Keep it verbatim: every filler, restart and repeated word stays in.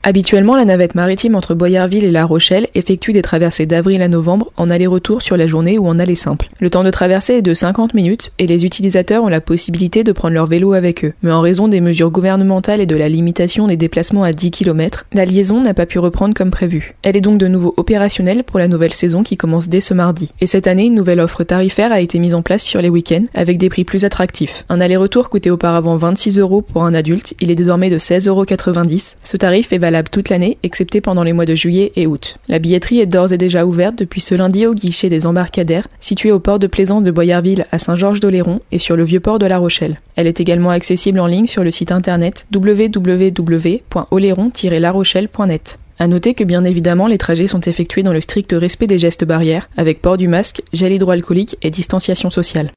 Habituellement, la navette maritime entre Boyarville et La Rochelle effectue des traversées d'avril à novembre en aller-retour sur la journée ou en aller simple. Le temps de traversée est de cinquante minutes et les utilisateurs ont la possibilité de prendre leur vélo avec eux. Mais en raison des mesures gouvernementales et de la limitation des déplacements à dix kilomètres, la liaison n'a pas pu reprendre comme prévu. Elle est donc de nouveau opérationnelle pour la nouvelle saison qui commence dès ce mardi. Et cette année, une nouvelle offre tarifaire a été mise en place sur les week-ends avec des prix plus attractifs. Un aller-retour coûtait auparavant vingt-six euros pour un adulte, il est désormais de seize euros quatre-vingt-dix. Ce tarif est valable toute l'année, excepté pendant les mois de juillet et août. La billetterie est d'ores et déjà ouverte depuis ce lundi au guichet des embarcadères, situé au port de plaisance de Boyarville à Saint-Georges-d'Oléron et sur le vieux port de La Rochelle. Elle est également accessible en ligne sur le site internet w w w point oléron tiret la rochelle point net. À noter que bien évidemment les trajets sont effectués dans le strict respect des gestes barrières, avec port du masque, gel hydroalcoolique et distanciation sociale.